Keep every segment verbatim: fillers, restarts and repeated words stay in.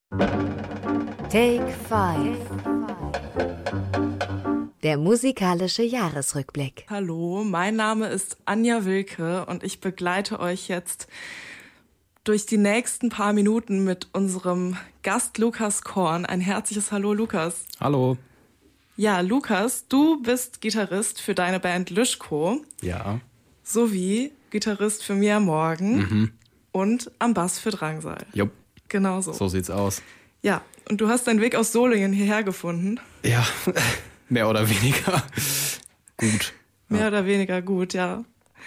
Take Five. Der musikalische Jahresrückblick. Hallo, mein Name ist Anja Wilke und ich begleite euch jetzt durch die nächsten paar Minuten mit unserem Gast Lukas Korn. Ein herzliches Hallo, Lukas. Hallo. Ja, Lukas, du bist Gitarrist für deine Band Lischko. Ja. Sowie Gitarrist für Mia Morgen Mhm. und am Bass für Drangsal. Jupp. Genau so. So sieht's aus. Ja, und du hast deinen Weg aus Solingen hierher gefunden. Ja, mehr oder weniger gut. Mehr Ja. oder weniger gut, ja.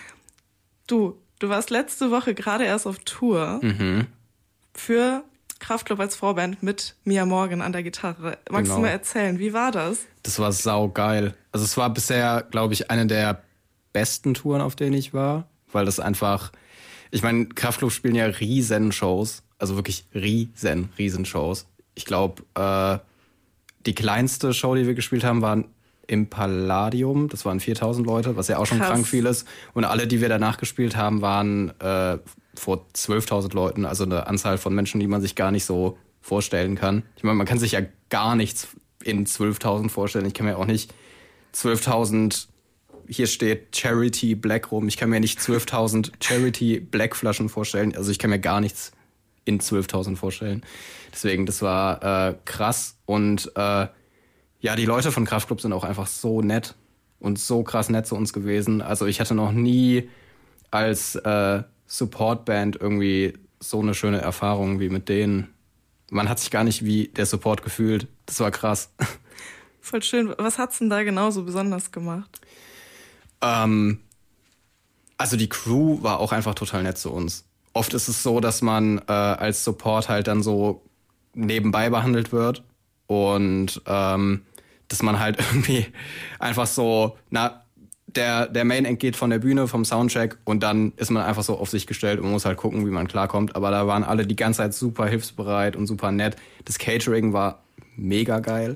Du, du warst letzte Woche gerade erst auf Tour Mhm. für Kraftklub als Vorband mit Mia Morgen an der Gitarre. Magst Genau. du mal erzählen, wie war das? Das war saugeil. Also es war bisher, glaube ich, eine der besten Touren, auf denen ich war, weil das einfach, ich meine, Kraftklub spielen ja riesen Shows, also wirklich riesen, riesen Shows. Ich glaube, äh, die kleinste Show, die wir gespielt haben, war im Palladium. Das waren viertausend Leute, was ja auch schon Krass. krank viel ist. Und alle, die wir danach gespielt haben, waren äh, vor zwölftausend Leuten. Also eine Anzahl von Menschen, die man sich gar nicht so vorstellen kann. Ich meine, man kann sich ja gar nichts in zwölftausend vorstellen. Ich kann mir auch nicht zwölftausend, hier steht Charity Black rum. Ich kann mir nicht zwölftausend Charity Black Flaschen vorstellen. Also ich kann mir gar nichts in zwölftausend vorstellen. Deswegen, das war äh, krass. Und äh, ja, die Leute von Kraftklub sind auch einfach so nett und so krass nett zu uns gewesen. Also ich hatte noch nie als äh, Supportband irgendwie so eine schöne Erfahrung wie mit denen. Man hat sich gar nicht wie der Support gefühlt. Das war krass. Voll schön. Was hat's denn da genau so besonders gemacht? Ähm, also die Crew war auch einfach total nett zu uns. Oft ist es so, dass man äh, als Support halt dann so nebenbei behandelt wird und ähm, dass man halt irgendwie einfach so, na, der, der Main Act geht von der Bühne, vom Soundcheck und dann ist man einfach so auf sich gestellt und muss halt gucken, wie man klarkommt. Aber da waren alle die ganze Zeit super hilfsbereit und super nett. Das Catering war mega geil.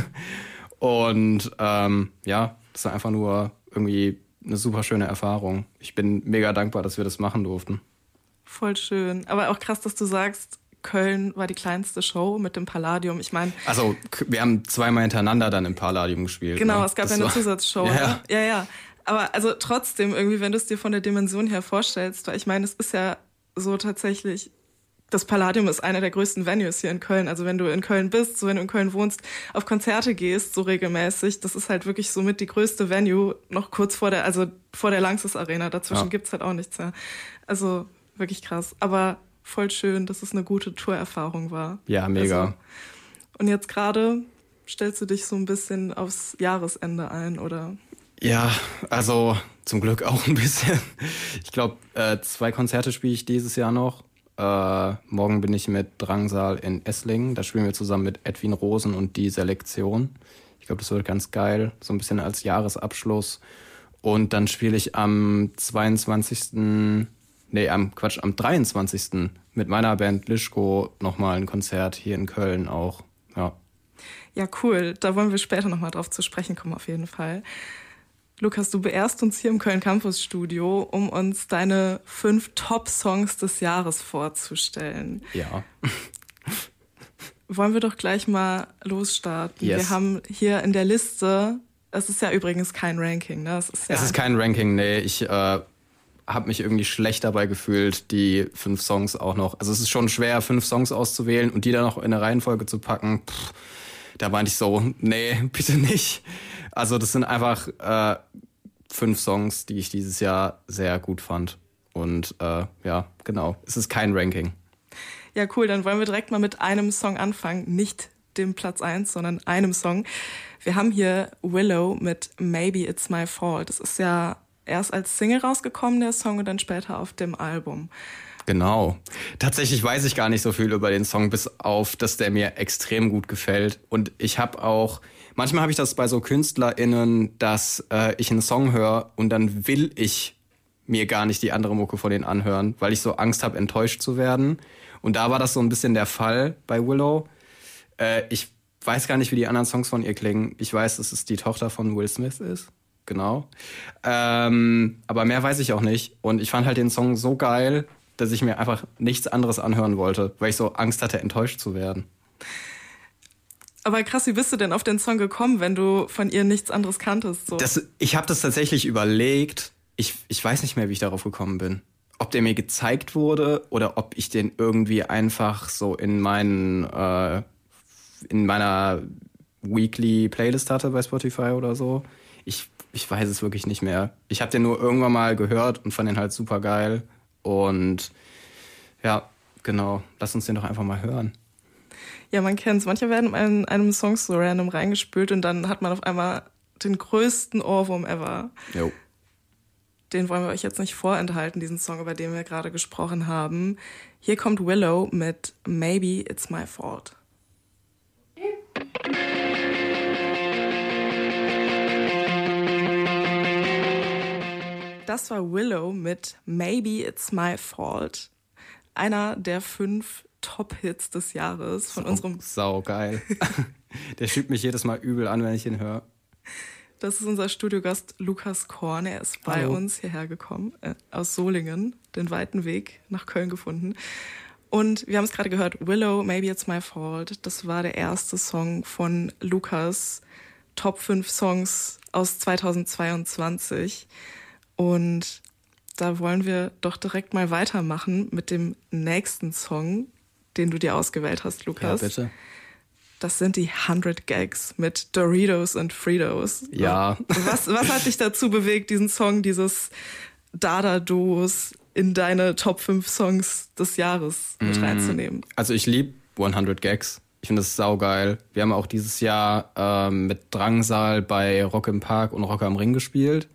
Und ähm, ja, das war einfach nur irgendwie eine super schöne Erfahrung. Ich bin mega dankbar, dass wir das machen durften. Voll schön. Aber auch krass, dass du sagst, Köln war die kleinste Show mit dem Palladium. Ich meine, Also wir haben zweimal hintereinander dann im Palladium gespielt. genau, ne? es gab Das ja eine war- Zusatzshow. Ja, ne? ja. ja, ja. Aber also trotzdem irgendwie, wenn du es dir von der Dimension her vorstellst, weil ich meine, es ist ja so tatsächlich, das Palladium ist einer der größten Venues hier in Köln. Also wenn du in Köln bist, so wenn du in Köln wohnst, auf Konzerte gehst, so regelmäßig, das ist halt wirklich somit die größte Venue, noch kurz vor der, also vor der Lanxess Arena. Dazwischen Ja. gibt's halt auch nichts mehr. Also wirklich krass. Aber voll schön, dass es eine gute Tourerfahrung war. Ja, mega. Also, und jetzt gerade stellst du dich so ein bisschen aufs Jahresende ein, oder? Ja, also zum Glück auch ein bisschen. Ich glaube, äh, zwei Konzerte spiele ich dieses Jahr noch. Äh, morgen bin ich mit Drangsal in Esslingen. Da spielen wir zusammen mit Edwin Rosen und Die Selektion. Ich glaube, das wird ganz geil. So ein bisschen als Jahresabschluss. Und dann spiele ich am zweiundzwanzigsten Nee, am Quatsch, am dreiundzwanzigsten mit meiner Band Lischko nochmal ein Konzert hier in Köln auch. Ja. Ja, cool. Da wollen wir später nochmal drauf zu sprechen kommen, auf jeden Fall. Lukas, du beehrst uns hier im Köln Campus Studio, um uns deine fünf Top-Songs des Jahres vorzustellen. Ja. Wollen wir doch gleich mal losstarten. Yes. Wir haben hier in der Liste, es ist ja übrigens kein Ranking, ne? Es ist, ja Es ist kein Ranking, nee. Ich äh, habe mich irgendwie schlecht dabei gefühlt, die fünf Songs auch noch. Also es ist schon schwer, fünf Songs auszuwählen und die dann noch in eine Reihenfolge zu packen. Pff, da meinte ich so, nee, bitte nicht. Also das sind einfach äh, fünf Songs, die ich dieses Jahr sehr gut fand. Und äh, ja, genau. Es ist kein Ranking. Ja, cool, dann wollen wir direkt mal mit einem Song anfangen. Nicht dem Platz eins, sondern einem Song. Wir haben hier Willow mit Maybe It's My Fault. Das ist ja erst als Single rausgekommen, der Song, und dann später auf dem Album. Genau. Tatsächlich weiß ich gar nicht so viel über den Song, bis auf, dass der mir extrem gut gefällt. Und ich habe auch, manchmal habe ich das bei so KünstlerInnen, dass äh, ich einen Song höre und dann will ich mir gar nicht die andere Mucke von denen anhören, weil ich so Angst habe, enttäuscht zu werden. Und da war das so ein bisschen der Fall bei Willow. Äh, ich weiß gar nicht, wie die anderen Songs von ihr klingen. Ich weiß, dass es die Tochter von Will Smith ist. Genau. Ähm, aber mehr weiß ich auch nicht. Und ich fand halt den Song so geil, dass ich mir einfach nichts anderes anhören wollte, weil ich so Angst hatte, enttäuscht zu werden. Aber krass, wie bist du denn auf den Song gekommen, wenn du von ihr nichts anderes kanntest? So? Das, ich habe das tatsächlich überlegt. Ich, ich weiß nicht mehr, wie ich darauf gekommen bin. Ob der mir gezeigt wurde oder ob ich den irgendwie einfach so in meinen äh, in meiner Weekly Playlist hatte bei Spotify oder so. Ich, ich weiß es wirklich nicht mehr. Ich habe den nur irgendwann mal gehört und fand den halt super geil. Und ja, genau. Lass uns den doch einfach mal hören. Ja, man kennt es. Manche werden in einem Song so random reingespült und dann hat man auf einmal den größten Ohrwurm ever. Jo. Den wollen wir euch jetzt nicht vorenthalten, diesen Song, über den wir gerade gesprochen haben. Hier kommt Willow mit Maybe It's My Fault. Das war Willow mit Maybe It's My Fault. Einer der fünf Top-Hits des Jahres von Sau, unserem... Sau geil. Der schiebt mich jedes Mal übel an, wenn ich ihn höre. Das ist unser Studiogast Lukas Korn. Er ist bei Hallo. uns hierher gekommen, äh, aus Solingen, den weiten Weg nach Köln gefunden. Und wir haben es gerade gehört, Willow, Maybe It's My Fault. Das war der erste Song von Lukas Top fünf Songs aus zweitausendzweiundzwanzig. Und da wollen wir doch direkt mal weitermachen mit dem nächsten Song, den du dir ausgewählt hast, Lukas. Ja, bitte. Das sind die hundred Gags mit Doritos und Fritos. Ja. Was, was hat dich dazu bewegt, diesen Song dieses Dada-Duos in deine Top fünf Songs des Jahres mit reinzunehmen? Also ich liebe hundert Gags. Ich finde das saugeil. Wir haben auch dieses Jahr ähm, mit Drangsal bei Rock im Park und Rock am Ring gespielt.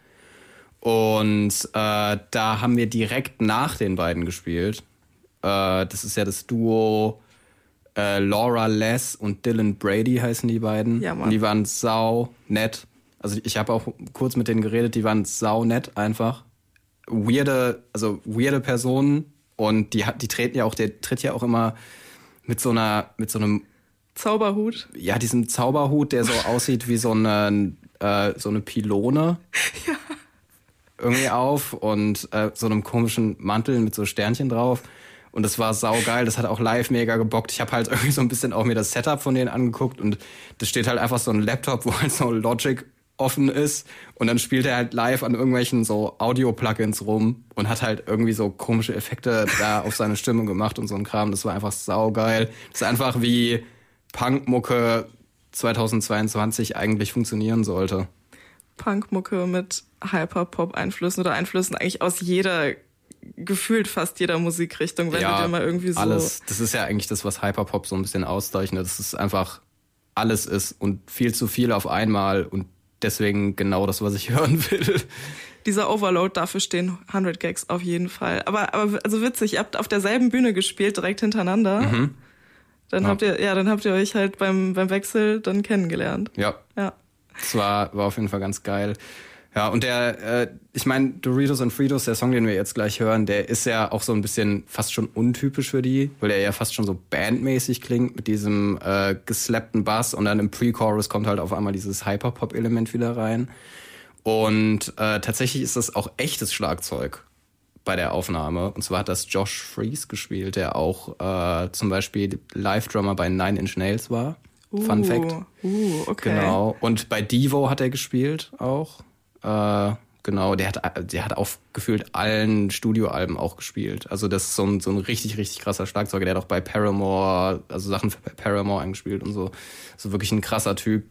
Und äh, da haben wir direkt nach den beiden gespielt. Äh, das ist ja das Duo äh, Laura Les und Dylan Brady heißen die beiden. Ja, Mann. Und die waren sau nett. Also ich habe auch kurz mit denen geredet, die waren sau nett einfach. Weirde, also weirde Personen. Und die, die treten ja auch, der tritt ja auch immer mit so einer, mit so einem Zauberhut. Ja, diesem Zauberhut, der so aussieht wie so eine, äh, so eine Pylone. Ja. Irgendwie auf und äh, so einem komischen Mantel mit so Sternchen drauf. Und das war saugeil, das hat auch live mega gebockt. Ich habe halt irgendwie so ein bisschen auch mir das Setup von denen angeguckt und das steht halt einfach so ein Laptop, wo halt so Logic offen ist und dann spielt er halt live an irgendwelchen so Audio-Plugins rum und hat halt irgendwie so komische Effekte da auf seine Stimme gemacht und so ein Kram. Das war einfach saugeil. Das ist einfach wie Punkmucke zweitausendzweiundzwanzig eigentlich funktionieren sollte. Punkmucke mit Hyperpop-Einflüssen oder Einflüssen eigentlich aus jeder, gefühlt fast jeder Musikrichtung, wenn ja, du dir mal irgendwie so... alles. Das ist ja eigentlich das, was Hyperpop so ein bisschen auszeichnet. Das ist einfach alles ist und viel zu viel auf einmal und deswegen genau das, was ich hören will. Dieser Overload, dafür stehen hundert Gags auf jeden Fall. Aber, aber also witzig, ihr habt auf derselben Bühne gespielt, direkt hintereinander. Mhm. Dann ja. habt ihr, ja, dann habt ihr euch halt beim, beim Wechsel dann kennengelernt. Ja. Ja. Das war, war auf jeden Fall ganz geil. Ja, und der, äh, ich meine, Doritos und Fritos, der Song, den wir jetzt gleich hören, der ist ja auch so ein bisschen fast schon untypisch für die, weil der ja fast schon so bandmäßig klingt mit diesem äh, geslappten Bass und dann im Pre-Chorus kommt halt auf einmal dieses Hyperpop-Element wieder rein. Und äh, tatsächlich ist das auch echtes Schlagzeug bei der Aufnahme. Und zwar hat das Josh Freese gespielt, der auch äh, zum Beispiel Live-Drummer bei Nine Inch Nails war. Uh, Fun Fact. Uh, okay. Genau. Und bei Devo hat er gespielt auch. Äh, genau, der hat, der hat auf gefühlt allen Studioalben auch gespielt. Also das ist so ein, so ein richtig, richtig krasser Schlagzeuger. Der hat auch bei Paramore, also Sachen für Paramore eingespielt und so. So wirklich ein krasser Typ.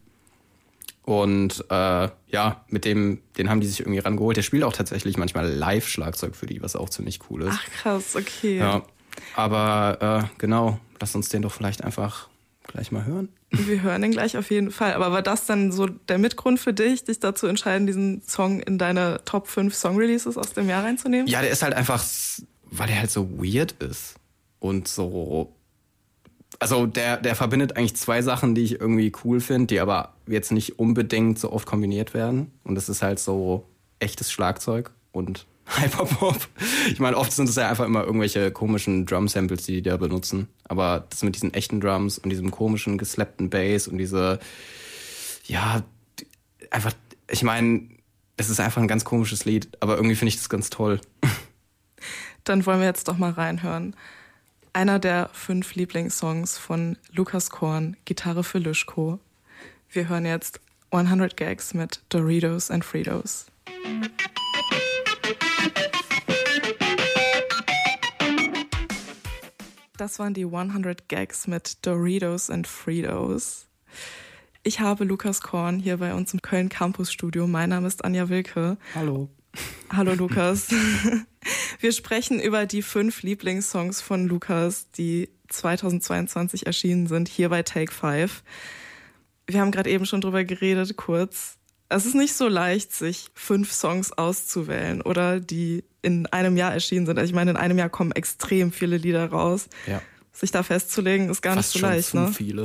Und äh, ja, mit dem, den haben die sich irgendwie rangeholt. Der spielt auch tatsächlich manchmal Live-Schlagzeug für die, was auch ziemlich cool ist. Ach krass, okay. Ja, aber äh, genau, lass uns den doch vielleicht einfach gleich mal hören. Wir hören den gleich auf jeden Fall. Aber war das dann so der Mitgrund für dich, dich dazu entscheiden, diesen Song in deine Top fünf Song-Releases aus dem Jahr reinzunehmen? Ja, der ist halt einfach, weil der halt so weird ist. Und so, also der, der verbindet eigentlich zwei Sachen, die ich irgendwie cool finde, die aber jetzt nicht unbedingt so oft kombiniert werden. Und das ist halt so echtes Schlagzeug und Hyperpop. Ich meine, oft sind es ja einfach immer irgendwelche komischen Drum-Samples, die die da benutzen. Aber das mit diesen echten Drums und diesem komischen geslappten Bass und diese, ja, einfach, ich meine, es ist einfach ein ganz komisches Lied, aber irgendwie finde ich das ganz toll. Dann wollen wir jetzt doch mal reinhören. Einer der fünf Lieblingssongs von Lukas Korn, Gitarre für Lischko. Wir hören jetzt hundert Gags mit Doritos and Fritos. Das waren die hundert Gags mit Doritos and Fritos. Ich habe Lukas Korn hier bei uns im Köln Campus Studio. Mein Name ist Anja Wilke. Hallo. Hallo Lukas. Wir sprechen über die fünf Lieblingssongs von Lukas, die zweitausendzweiundzwanzig erschienen sind, hier bei Take Five. Wir haben gerade eben schon drüber geredet, kurz. Es ist nicht so leicht, sich fünf Songs auszuwählen oder die in einem Jahr erschienen sind. Also ich meine, in einem Jahr kommen extrem viele Lieder raus. Ja. Sich da festzulegen, ist gar Fast nicht so leicht. Schon zu ne? viele.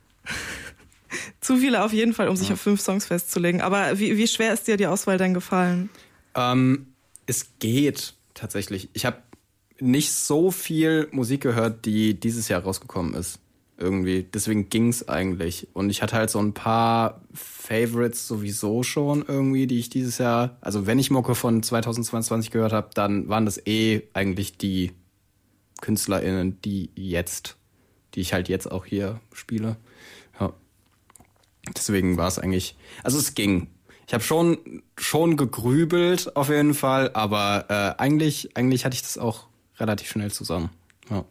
Zu viele auf jeden Fall, um sich ja. auf fünf Songs festzulegen. Aber wie, wie schwer ist dir die Auswahl denn gefallen? Ähm, es geht tatsächlich. Ich habe nicht so viel Musik gehört, die dieses Jahr rausgekommen ist. Irgendwie. Deswegen ging's eigentlich. Und ich hatte halt so ein paar Favorites sowieso schon irgendwie, die ich dieses Jahr, also wenn ich Mucke von zweitausendzweiundzwanzig gehört habe, dann waren das eh eigentlich die KünstlerInnen, die jetzt, die ich halt jetzt auch hier spiele. Ja. Deswegen war es eigentlich, also es ging. Ich habe schon, schon gegrübelt auf jeden Fall, aber äh, eigentlich, eigentlich hatte ich das auch relativ schnell zusammen. Ja.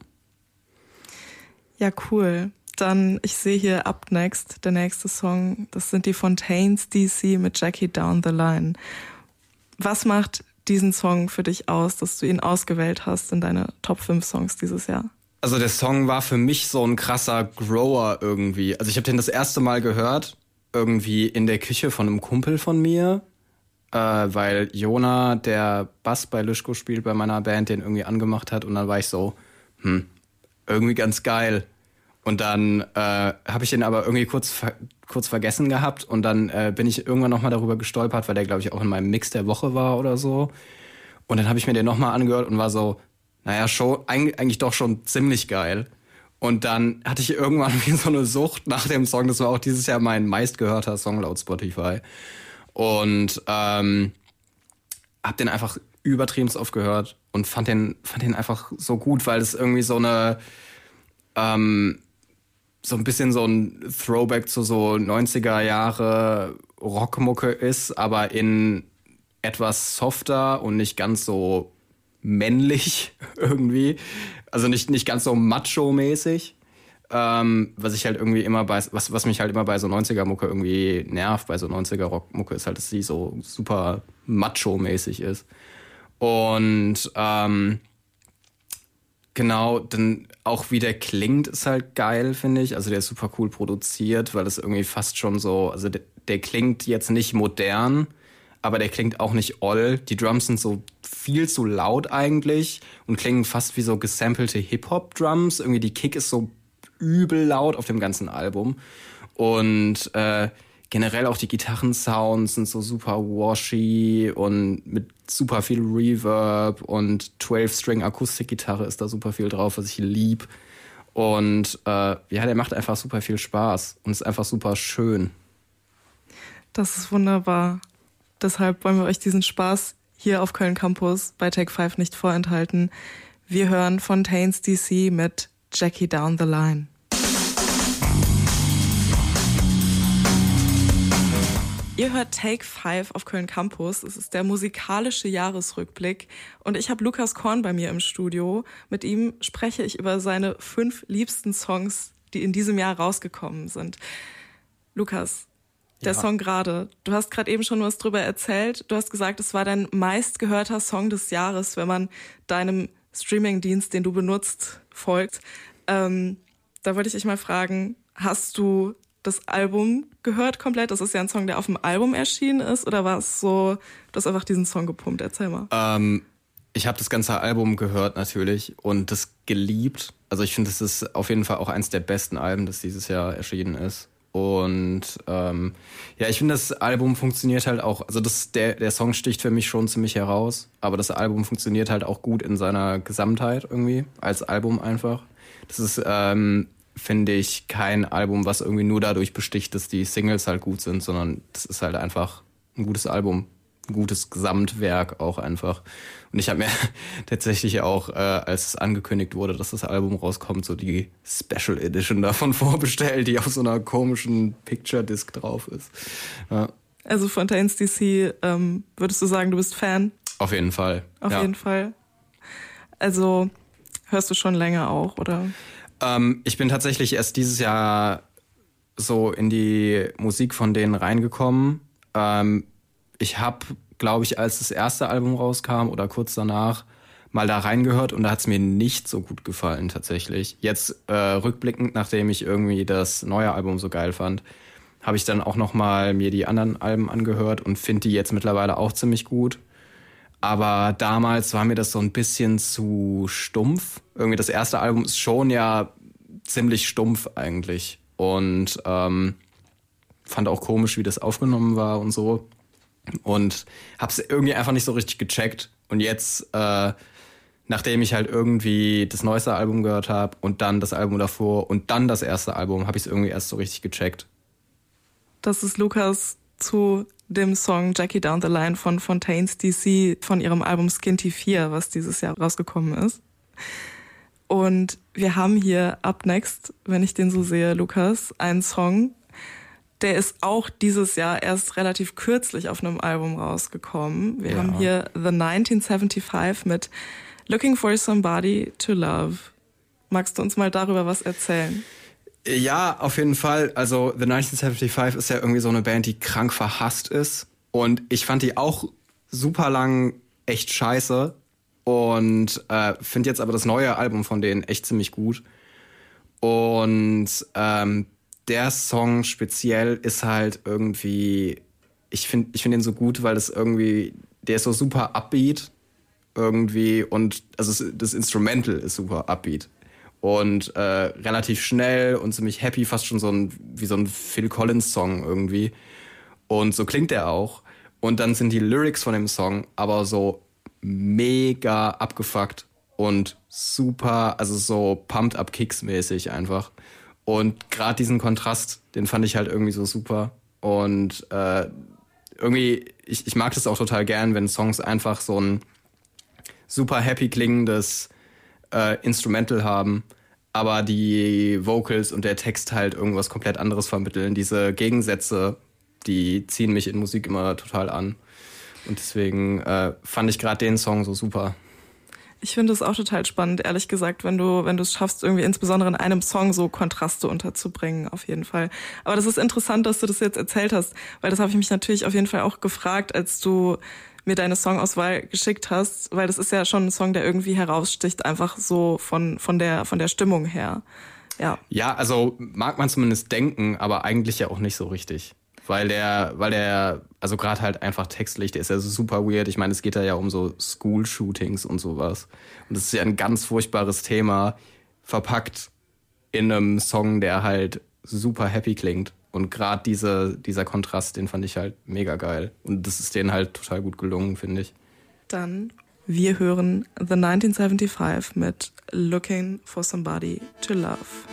Ja, cool. Dann, ich sehe hier Up Next, der nächste Song, das sind die Fontaines D C mit Jackie Down the Line. Was macht diesen Song für dich aus, dass du ihn ausgewählt hast in deine Top fünf Songs dieses Jahr? Also der Song war für mich so ein krasser Grower irgendwie. Also ich habe den das erste Mal gehört, irgendwie in der Küche von einem Kumpel von mir, äh, weil Jona, der Bass bei Lischko spielt, bei meiner Band, den irgendwie angemacht hat und dann war ich so, hm, irgendwie ganz geil. Und dann äh, habe ich den aber irgendwie kurz ver- kurz vergessen gehabt und dann äh, bin ich irgendwann nochmal darüber gestolpert, weil der, glaube ich, auch in meinem Mix der Woche war oder so. Und dann habe ich mir den nochmal angehört und war so, naja, schon, eigentlich doch schon ziemlich geil. Und dann hatte ich irgendwann wie so eine Sucht nach dem Song. Das war auch dieses Jahr mein meistgehörter Song laut Spotify. Und ähm, hab den einfach übertrieben oft gehört und fand den, fand den einfach so gut, weil es irgendwie so eine, ähm, so ein bisschen so ein Throwback zu so neunziger Jahre Rockmucke ist, aber in etwas softer und nicht ganz so männlich irgendwie. Also nicht, nicht ganz so macho-mäßig. Ähm, was ich halt irgendwie immer bei, was, was mich halt immer bei so neunziger-Mucke irgendwie nervt, bei so neunziger-Rock-Mucke, ist halt, dass sie so super macho-mäßig ist. Und ähm, genau, dann auch wie der klingt, ist halt geil, finde ich. Also der ist super cool produziert, weil es irgendwie fast schon so, also der, der klingt jetzt nicht modern, aber der klingt auch nicht oll. Die Drums sind so viel zu laut eigentlich und klingen fast wie so gesampelte Hip-Hop-Drums. Irgendwie die Kick ist so übel laut auf dem ganzen Album. Und äh, generell auch die Gitarrensounds sind so super washy und mit super viel Reverb und zwölf-String-Akustikgitarre ist da super viel drauf, was ich lieb. Und äh, ja, der macht einfach super viel Spaß und ist einfach super schön. Das ist wunderbar. Deshalb wollen wir euch diesen Spaß hier auf Köln Campus bei Take Five nicht vorenthalten. Wir hören Fontaines D C mit Jackie Down the Line. Ihr hört Take Five auf Köln Campus. Es ist der musikalische Jahresrückblick. Und ich habe Lukas Korn bei mir im Studio. Mit ihm spreche ich über seine fünf liebsten Songs, die in diesem Jahr rausgekommen sind. Lukas, der ja. Song gerade. Du hast gerade eben schon was drüber erzählt. Du hast gesagt, es war dein meistgehörter Song des Jahres, wenn man deinem Streamingdienst, den du benutzt, folgt. Ähm, da wollte ich dich mal fragen, hast du das Album gehört komplett? Das ist ja ein Song, der auf dem Album erschienen ist. Oder war es so, du hast einfach diesen Song gepumpt? Erzähl mal. Ähm, ich habe das ganze Album gehört natürlich und das geliebt. Also ich finde, das ist auf jeden Fall auch eins der besten Alben, das dieses Jahr erschienen ist. Und ähm, ja, ich finde, das Album funktioniert halt auch, also das, der, der Song sticht für mich schon ziemlich heraus, aber das Album funktioniert halt auch gut in seiner Gesamtheit irgendwie, als Album einfach. Das ist, ähm, finde ich, kein Album, was irgendwie nur dadurch besticht, dass die Singles halt gut sind, sondern das ist halt einfach ein gutes Album, ein gutes Gesamtwerk auch einfach. Und ich habe mir tatsächlich auch, äh, als es angekündigt wurde, dass das Album rauskommt, so die Special Edition davon vorbestellt, die auf so einer komischen Picture-Disc drauf ist. Ja. Also Fontaines D C, ähm, würdest du sagen, du bist Fan? Auf jeden Fall. Auf ja. jeden Fall. Also hörst du schon länger auch, oder? Ähm, ich bin tatsächlich erst dieses Jahr so in die Musik von denen reingekommen. Ähm, ich habe, glaube ich, als das erste Album rauskam oder kurz danach, mal da reingehört und da hat es mir nicht so gut gefallen tatsächlich. Jetzt äh, rückblickend, nachdem ich irgendwie das neue Album so geil fand, habe ich dann auch noch mal mir die anderen Alben angehört und finde die jetzt mittlerweile auch ziemlich gut. Aber damals war mir das so ein bisschen zu stumpf. Irgendwie das erste Album ist schon ja ziemlich stumpf eigentlich. Und ähm, fand auch komisch, wie das aufgenommen war und so. Und hab's irgendwie einfach nicht so richtig gecheckt. Und jetzt, äh, nachdem ich halt irgendwie das neueste Album gehört habe und dann das Album davor und dann das erste Album, habe ich es irgendwie erst so richtig gecheckt. Das ist Lukas zu dem Song Jackie Down the Line von Fontaines D C von ihrem Album Skin T vier, was dieses Jahr rausgekommen ist. Und wir haben hier Up Next, wenn ich den so sehe, Lukas, einen Song, der ist auch dieses Jahr erst relativ kürzlich auf einem Album rausgekommen. Wir ja. haben hier The neunzehn fünfundsiebzig mit Looking for Somebody to Love. Magst du uns mal darüber was erzählen? Ja, auf jeden Fall. Also The neunzehn fünfundsiebzig ist ja irgendwie so eine Band, die krank verhasst ist. Und ich fand die auch super lang echt scheiße. Und äh, finde jetzt aber das neue Album von denen echt ziemlich gut. Und ähm, der Song speziell ist halt irgendwie, ich finde ich find den so gut, weil das irgendwie, der ist so super upbeat irgendwie und also das Instrumental ist super upbeat. Und äh, relativ schnell und ziemlich happy, fast schon so ein, wie so ein Phil Collins Song irgendwie. Und so klingt der auch. Und dann sind die Lyrics von dem Song aber so mega abgefuckt und super, also so pumped up Kicks mäßig einfach. Und gerade diesen Kontrast, den fand ich halt irgendwie so super. Und äh, irgendwie, ich, ich mag das auch total gern, wenn Songs einfach so ein super happy klingendes äh, Instrumental haben, aber die Vocals und der Text halt irgendwas komplett anderes vermitteln. Diese Gegensätze, die ziehen mich in Musik immer total an. Und deswegen äh, fand ich gerade den Song so super. Ich finde es auch total spannend, ehrlich gesagt, wenn du wenn du es schaffst, irgendwie insbesondere in einem Song so Kontraste unterzubringen, auf jeden Fall. Aber das ist interessant, dass du das jetzt erzählt hast, weil das habe ich mich natürlich auf jeden Fall auch gefragt, als du mir deine Songauswahl geschickt hast, weil das ist ja schon ein Song, der irgendwie heraussticht, einfach so von von der von der Stimmung her. Ja. Ja, also mag man zumindest denken, aber eigentlich ja auch nicht so richtig. Weil der, weil der, also gerade halt einfach textlich, der ist ja so super weird. Ich meine, es geht da ja um so School-Shootings und sowas. Und das ist ja ein ganz furchtbares Thema, verpackt in einem Song, der halt super happy klingt. Und gerade diese, dieser Kontrast, den fand ich halt mega geil. Und das ist denen halt total gut gelungen, finde ich. Dann, wir hören The neunzehn fünfundsiebzig mit Looking for Somebody to Love.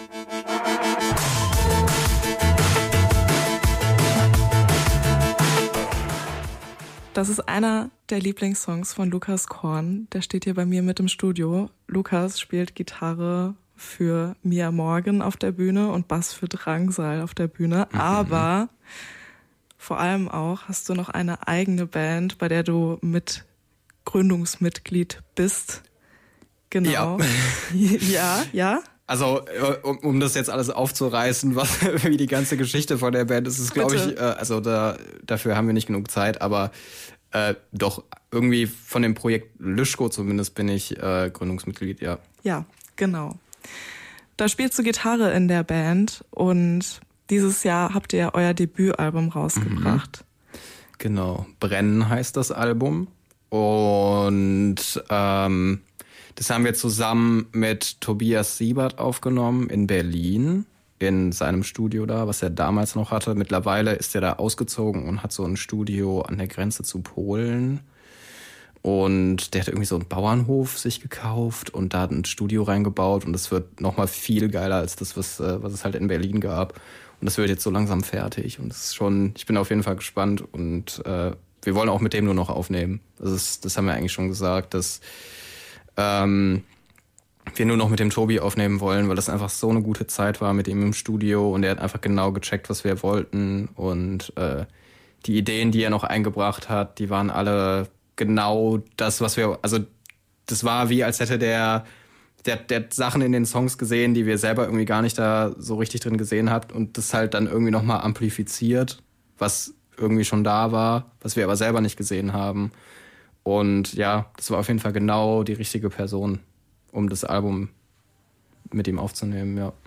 Das ist einer der Lieblingssongs von Lukas Korn. Der steht hier bei mir mit im Studio. Lukas spielt Gitarre für Mia Morgan auf der Bühne und Bass für Drangsal auf der Bühne. Mhm. Aber vor allem auch hast du noch eine eigene Band, bei der du mit Gründungsmitglied bist. Genau. Ja, ja. ja. Also, um, um das jetzt alles aufzureißen, was wie die ganze Geschichte von der Band ist, ist, glaube ich, äh, also da, dafür haben wir nicht genug Zeit, aber äh, doch irgendwie von dem Projekt Lischko zumindest bin ich äh, Gründungsmitglied, ja. Ja, genau. Da spielst du Gitarre in der Band und dieses Jahr habt ihr euer Debütalbum rausgebracht. Mhm. Genau, Brennen heißt das Album und ähm, das haben wir zusammen mit Tobias Siebert aufgenommen in Berlin, in seinem Studio da, was er damals noch hatte. Mittlerweile ist er da ausgezogen und hat so ein Studio an der Grenze zu Polen. Und der hat irgendwie so einen Bauernhof sich gekauft und da ein Studio reingebaut. Und das wird nochmal viel geiler als das, was, was es halt in Berlin gab. Und das wird jetzt so langsam fertig. Und das ist schon, ich bin auf jeden Fall gespannt und äh, wir wollen auch mit dem nur noch aufnehmen. Das, ist, das haben wir eigentlich schon gesagt, dass ähm, wir nur noch mit dem Tobi aufnehmen wollen, weil das einfach so eine gute Zeit war mit ihm im Studio und er hat einfach genau gecheckt, was wir wollten und äh, die Ideen, die er noch eingebracht hat, die waren alle genau das, was wir, also das war wie, als hätte der, der, der Sachen in den Songs gesehen, die wir selber irgendwie gar nicht da so richtig drin gesehen hatten und das halt dann irgendwie nochmal amplifiziert, was irgendwie schon da war, was wir aber selber nicht gesehen haben. Und ja, das war auf jeden Fall genau die richtige Person, um das Album mit ihm aufzunehmen, ja.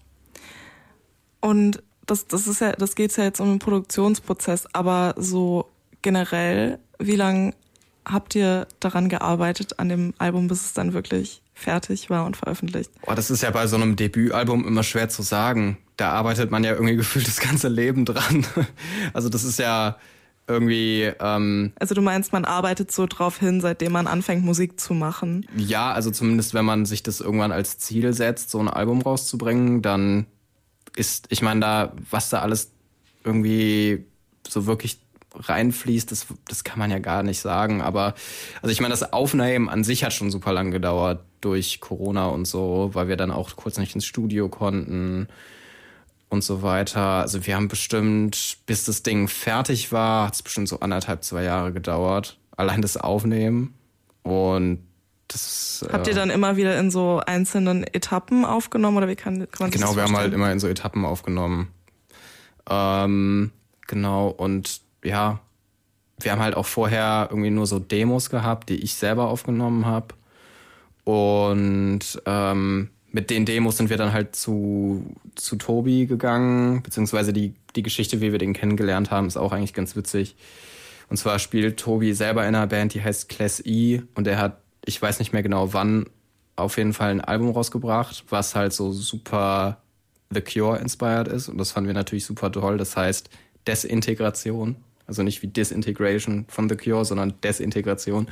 Und das, das ist ja, das geht ja jetzt um den Produktionsprozess, aber so generell, wie lange habt ihr daran gearbeitet an dem Album, bis es dann wirklich fertig war und veröffentlicht? Oh, das ist ja bei so einem Debütalbum immer schwer zu sagen. Da arbeitet man ja irgendwie gefühlt das ganze Leben dran. Also das ist ja irgendwie... Ähm, also du meinst, man arbeitet so drauf hin, seitdem man anfängt, Musik zu machen? Ja, also zumindest wenn man sich das irgendwann als Ziel setzt, so ein Album rauszubringen, dann ist, ich meine, da, was da alles irgendwie so wirklich reinfließt, das, das kann man ja gar nicht sagen. Aber also ich meine, das Aufnehmen an sich hat schon super lang gedauert durch Corona und so, weil wir dann auch kurz nicht ins Studio konnten und so weiter. Also wir haben bestimmt, bis das Ding fertig war, hat es bestimmt so anderthalb, zwei Jahre gedauert. Allein das Aufnehmen. Und das... Habt äh, ihr dann immer wieder in so einzelnen Etappen aufgenommen oder wie kann, kann man sich Genau, das wir haben vorstellen? halt immer in so Etappen aufgenommen. Ähm, genau, und ja, wir haben halt auch vorher irgendwie nur so Demos gehabt, die ich selber aufgenommen habe. Und ähm, mit den Demos sind wir dann halt zu, zu Tobi gegangen, beziehungsweise die, die Geschichte, wie wir den kennengelernt haben, ist auch eigentlich ganz witzig. Und zwar spielt Tobi selber in einer Band, die heißt Class E, und er hat, ich weiß nicht mehr genau wann, auf jeden Fall ein Album rausgebracht, was halt so super The Cure inspired ist. Und das fanden wir natürlich super toll. Das heißt Desintegration. Also nicht wie Disintegration von The Cure, sondern Desintegration.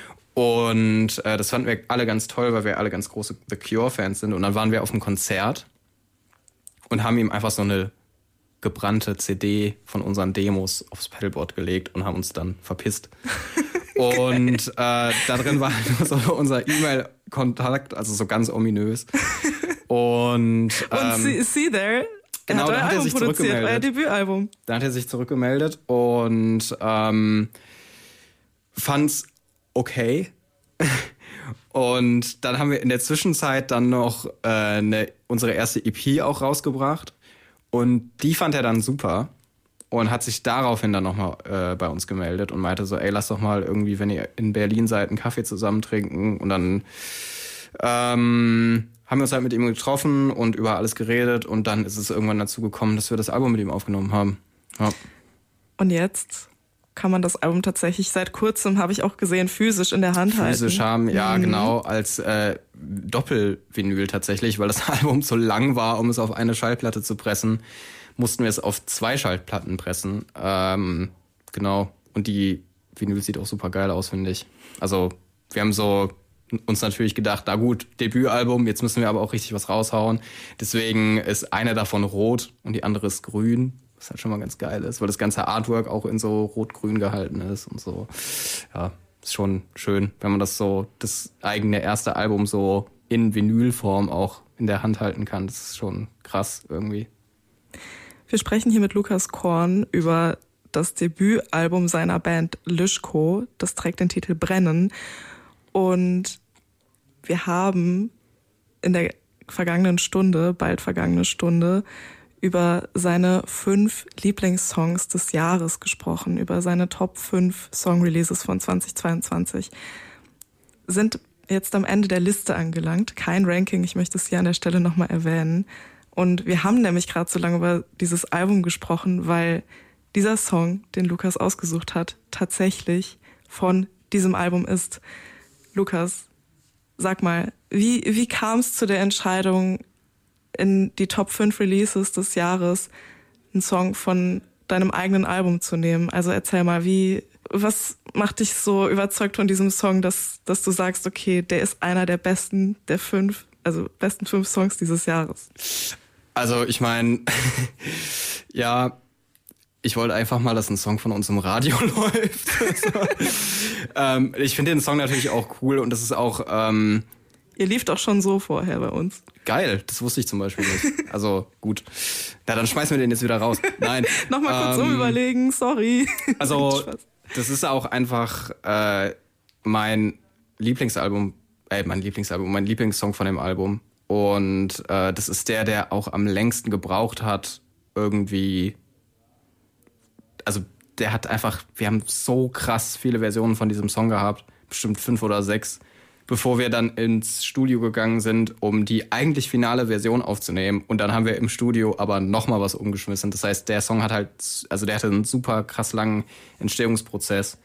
Und äh, das fanden wir alle ganz toll, weil wir alle ganz große The Cure-Fans sind. Und dann waren wir auf einem Konzert und haben ihm einfach so eine gebrannte C D von unseren Demos aufs Pedalboard gelegt und haben uns dann verpisst. Und äh, da drin war halt nur so unser E-Mail-Kontakt, also so ganz ominös. Und, ähm, Und see, see there, genau, er hat da euer hat er Album sich produziert, euer zurückgemeldet. Debütalbum. Dann hat er sich zurückgemeldet und ähm, fand's okay. Und dann haben wir in der Zwischenzeit dann noch äh, eine, unsere erste E P auch rausgebracht. Und die fand er dann super und hat sich daraufhin dann nochmal äh, bei uns gemeldet und meinte so, ey, lass doch mal irgendwie, wenn ihr in Berlin seid, einen Kaffee zusammen trinken. Und dann ähm, haben wir uns halt mit ihm getroffen und über alles geredet. Und dann ist es irgendwann dazu gekommen, dass wir das Album mit ihm aufgenommen haben. Ja. Und jetzt kann man das Album tatsächlich seit kurzem, habe ich auch gesehen, physisch in der Hand halten. Physisch haben, ja Mhm. genau, als äh, Doppelvinyl tatsächlich, weil das Album zu lang war, um es auf eine Schallplatte zu pressen, mussten wir es auf zwei Schallplatten pressen. Ähm, genau, und die Vinyl sieht auch super geil aus, finde ich. Also wir haben so uns natürlich gedacht, na gut, Debütalbum, jetzt müssen wir aber auch richtig was raushauen. Deswegen ist eine davon rot und die andere ist grün. Was halt schon mal ganz geil ist, weil das ganze Artwork auch in so rot-grün gehalten ist und so. Ja, ist schon schön, wenn man das so, das eigene erste Album so in Vinylform auch in der Hand halten kann. Das ist schon krass irgendwie. Wir sprechen hier mit Lukas Korn über das Debütalbum seiner Band Lischko. Das trägt den Titel Brennen. Und wir haben in der vergangenen Stunde, bald vergangene Stunde, über seine fünf Lieblingssongs des Jahres gesprochen, über seine Top fünf Song-Releases von zweitausendzweiundzwanzig. Sind jetzt am Ende der Liste angelangt. Kein Ranking, ich möchte es hier an der Stelle nochmal erwähnen. Und wir haben nämlich gerade so lange über dieses Album gesprochen, weil dieser Song, den Lukas ausgesucht hat, tatsächlich von diesem Album ist. Lukas, sag mal, wie, wie kam es zu der Entscheidung, in die Top fünf Releases des Jahres einen Song von deinem eigenen Album zu nehmen? Also erzähl mal, wie, was macht dich so überzeugt von diesem Song, dass, dass du sagst, okay, der ist einer der besten, der fünf, also besten fünf Songs dieses Jahres? Also ich meine, ja, ich wollte einfach mal, dass ein Song von uns im Radio läuft. so. ähm, ich finde den Song natürlich auch cool und das ist auch... Ähm, Ihr lieft auch schon so vorher bei uns. Geil, das wusste ich zum Beispiel nicht. Also gut, na dann schmeißen wir den jetzt wieder raus. Nein. Nochmal kurz ähm, umüberlegen, sorry. Also das ist auch einfach äh, mein Lieblingsalbum, äh, mein Lieblingsalbum, mein Lieblingssong von dem Album. Und äh, das ist der, der auch am längsten gebraucht hat, irgendwie. Also der hat einfach, wir haben so krass viele Versionen von diesem Song gehabt, bestimmt fünf oder sechs, bevor wir dann ins Studio gegangen sind, um die eigentlich finale Version aufzunehmen. Und dann haben wir im Studio aber nochmal was umgeschmissen. Das heißt, der Song hat halt, also der hatte einen super krass langen Entstehungsprozess.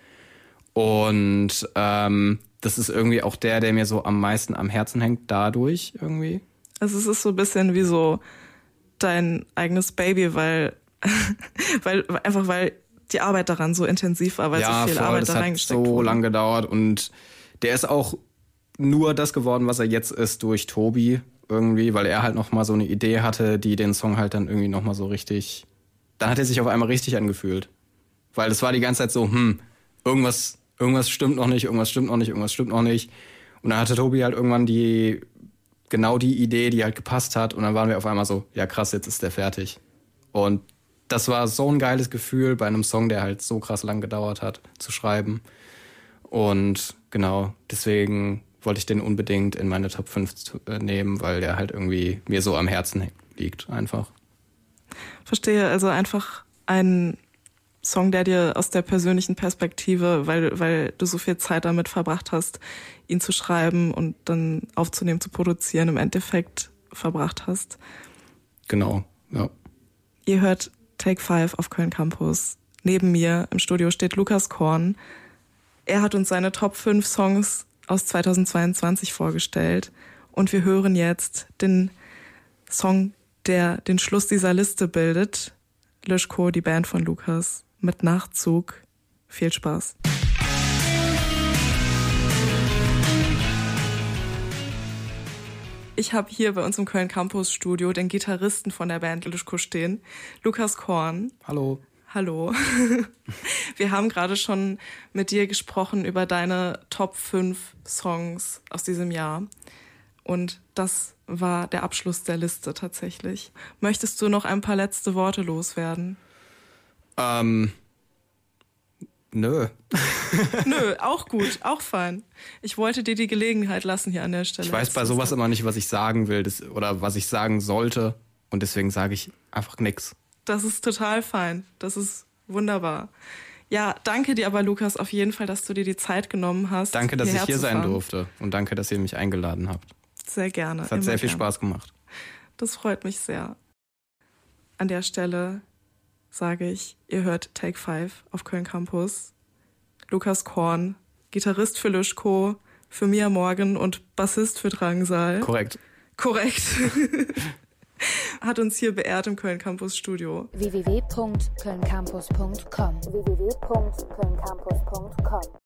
Und ähm, das ist irgendwie auch der, der mir so am meisten am Herzen hängt, dadurch irgendwie. Also es ist so ein bisschen wie so dein eigenes Baby, weil, weil einfach weil die Arbeit daran so intensiv war, weil ja, so viel voll, Arbeit das da hat reingesteckt so wurde. lang gedauert und der ist auch nur das geworden, was er jetzt ist, durch Tobi irgendwie, weil er halt nochmal so eine Idee hatte, die den Song halt dann irgendwie nochmal so richtig, dann hat er sich auf einmal richtig angefühlt. Weil das war die ganze Zeit so, hm, irgendwas, irgendwas stimmt noch nicht, irgendwas stimmt noch nicht, irgendwas stimmt noch nicht. Und dann hatte Tobi halt irgendwann die, genau die Idee, die halt gepasst hat und dann waren wir auf einmal so, ja krass, jetzt ist der fertig. Und das war so ein geiles Gefühl bei einem Song, der halt so krass lang gedauert hat, zu schreiben. Und genau, deswegen wollte ich den unbedingt in meine Top fünf nehmen, weil der halt irgendwie mir so am Herzen liegt, einfach. Verstehe, also einfach ein Song, der dir aus der persönlichen Perspektive, weil, weil du so viel Zeit damit verbracht hast, ihn zu schreiben und dann aufzunehmen, zu produzieren, im Endeffekt verbracht hast. Genau, ja. Ihr hört Take Five auf Köln Campus. Neben mir im Studio steht Lukas Korn. Er hat uns seine Top fünf Songs aus zweitausendzweiundzwanzig vorgestellt und wir hören jetzt den Song, der den Schluss dieser Liste bildet. Lischko, die Band von Lukas, mit Nachtzug. Viel Spaß. Ich habe hier bei uns im Köln Campus Studio den Gitarristen von der Band Lischko stehen, Lukas Korn. Hallo. Hallo. Wir haben gerade schon mit dir gesprochen über deine Top fünf Songs aus diesem Jahr. Und das war der Abschluss der Liste tatsächlich. Möchtest du noch ein paar letzte Worte loswerden? Ähm, nö. Nö, auch gut, auch fein. Ich wollte dir die Gelegenheit lassen hier an der Stelle. Ich weiß bei sowas immer nicht, was ich sagen will das, oder was ich sagen sollte. Und deswegen sage ich einfach nix. Das ist total fein. Das ist wunderbar. Ja, danke dir aber, Lukas, auf jeden Fall, dass du dir die Zeit genommen hast. Danke, dass ich hier sein fahren. durfte. Und danke, dass ihr mich eingeladen habt. Sehr gerne. Es hat sehr viel gerne. Spaß gemacht. Das freut mich sehr. An der Stelle sage ich, ihr hört Take Five auf Köln Campus. Lukas Korn, Gitarrist für Lischko, für Mia Morgan und Bassist für Drangsal. Korrekt. Korrekt. Hat uns hier beehrt im Köln Campus Studio. w w w punkt köln campus punkt com w w w punkt köln campus punkt com